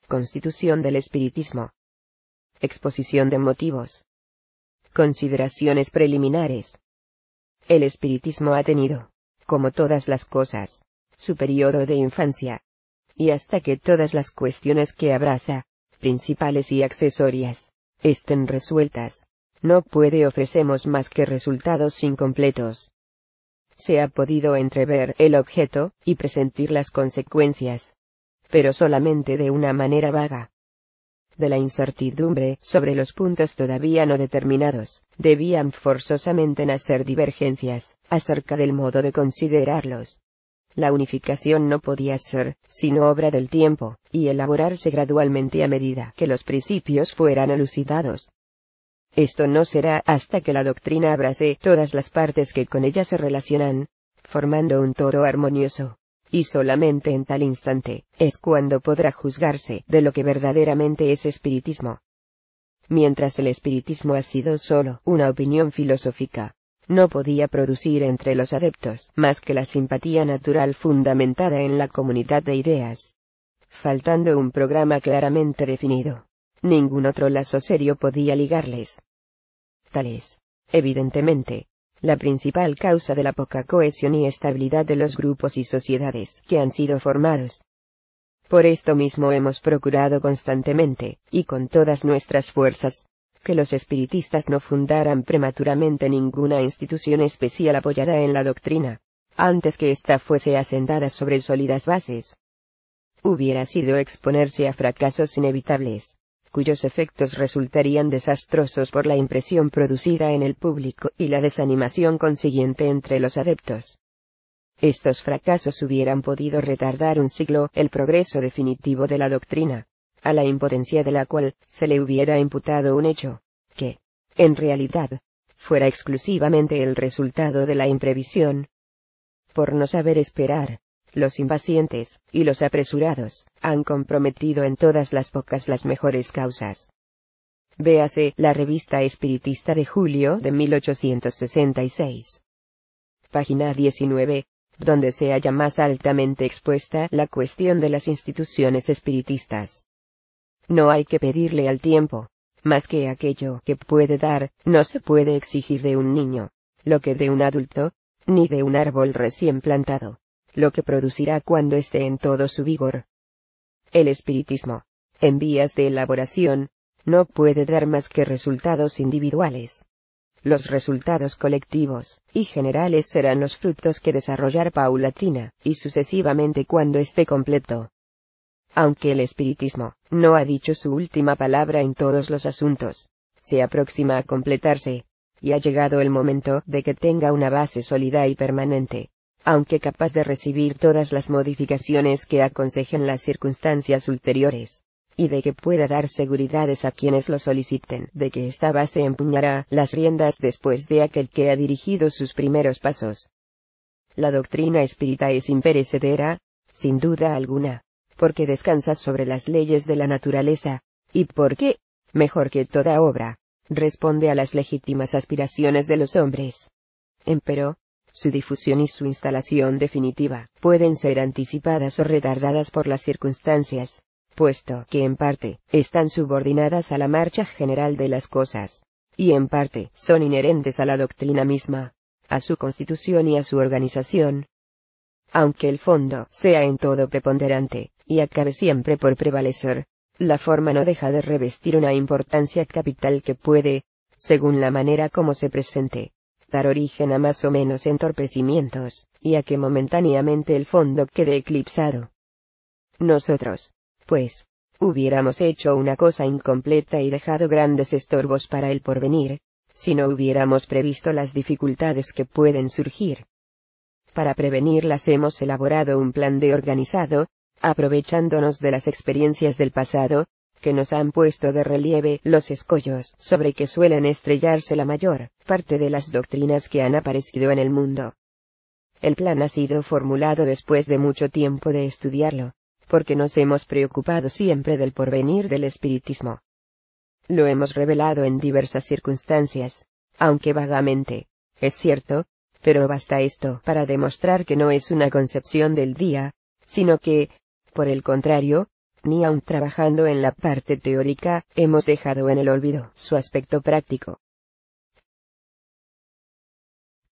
Constitución del espiritismo. Exposición de motivos. Consideraciones preliminares. El espiritismo ha tenido, como todas las cosas, su periodo de infancia. Y hasta que todas las cuestiones que abraza, principales y accesorias, estén resueltas, no puede ofrecernos más que resultados incompletos. Se ha podido entrever el objeto, y presentir las consecuencias, pero solamente de una manera vaga. De la incertidumbre sobre los puntos todavía no determinados, debían forzosamente nacer divergencias, acerca del modo de considerarlos. La unificación no podía ser, sino obra del tiempo, y elaborarse gradualmente a medida que los principios fueran elucidados. Esto no será hasta que la doctrina abrace todas las partes que con ella se relacionan, formando un todo armonioso. Y solamente en tal instante, es cuando podrá juzgarse de lo que verdaderamente es espiritismo. Mientras el espiritismo ha sido solo una opinión filosófica, no podía producir entre los adeptos más que la simpatía natural fundamentada en la comunidad de ideas. Faltando un programa claramente definido, ningún otro lazo serio podía ligarles. Tal es, evidentemente, la principal causa de la poca cohesión y estabilidad de los grupos y sociedades que han sido formados. Por esto mismo hemos procurado constantemente, y con todas nuestras fuerzas, que los espiritistas no fundaran prematuramente ninguna institución especial apoyada en la doctrina, antes que ésta fuese asentada sobre sólidas bases. Hubiera sido exponerse a fracasos inevitables, cuyos efectos resultarían desastrosos por la impresión producida en el público y la desanimación consiguiente entre los adeptos. Estos fracasos hubieran podido retardar un siglo el progreso definitivo de la doctrina, a la impotencia de la cual se le hubiera imputado un hecho, que, en realidad, fuera exclusivamente el resultado de la imprevisión. Por no saber esperar, los impacientes, y los apresurados, han comprometido en todas las pocas las mejores causas. Véase la Revista Espiritista de julio de 1866. Página 19, donde se halla más altamente expuesta la cuestión de las instituciones espiritistas. No hay que pedirle al tiempo, más que aquello que puede dar, no se puede exigir de un niño, lo que de un adulto, ni de un árbol recién plantado, lo que producirá cuando esté en todo su vigor. El espiritismo, en vías de elaboración, no puede dar más que resultados individuales. Los resultados colectivos y generales serán los frutos que desarrollar paulatina y sucesivamente cuando esté completo. Aunque el espiritismo no ha dicho su última palabra en todos los asuntos, se aproxima a completarse, y ha llegado el momento de que tenga una base sólida y permanente, aunque capaz de recibir todas las modificaciones que aconsejen las circunstancias ulteriores, y de que pueda dar seguridades a quienes lo soliciten de que esta base empuñará las riendas después de aquel que ha dirigido sus primeros pasos. La doctrina espírita es imperecedera, sin duda alguna, porque descansa sobre las leyes de la naturaleza, y porque, mejor que toda obra, responde a las legítimas aspiraciones de los hombres. Empero, su difusión y su instalación definitiva pueden ser anticipadas o retardadas por las circunstancias, puesto que en parte están subordinadas a la marcha general de las cosas, y en parte son inherentes a la doctrina misma, a su constitución y a su organización. Aunque el fondo sea en todo preponderante, y acabe siempre por prevalecer, la forma no deja de revestir una importancia capital que puede, según la manera como se presente, dar origen a más o menos entorpecimientos, y a que momentáneamente el fondo quede eclipsado. Nosotros, pues, hubiéramos hecho una cosa incompleta y dejado grandes estorbos para el porvenir, si no hubiéramos previsto las dificultades que pueden surgir. Para prevenirlas hemos elaborado un plan de organizado, aprovechándonos de las experiencias del pasado, que nos han puesto de relieve los escollos sobre que suelen estrellarse la mayor parte de las doctrinas que han aparecido en el mundo. El plan ha sido formulado después de mucho tiempo de estudiarlo, porque nos hemos preocupado siempre del porvenir del espiritismo. Lo hemos revelado en diversas circunstancias, aunque vagamente, es cierto, pero basta esto para demostrar que no es una concepción del día, sino que, por el contrario, Ni aun trabajando en la parte teórica, hemos dejado en el olvido su aspecto práctico.